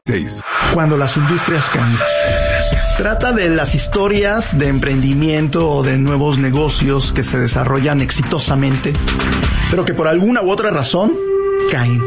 6. Cuando las industrias caen. Trata de las historias de emprendimiento o de nuevos negocios que se desarrollan exitosamente, pero que por alguna u otra razón caen.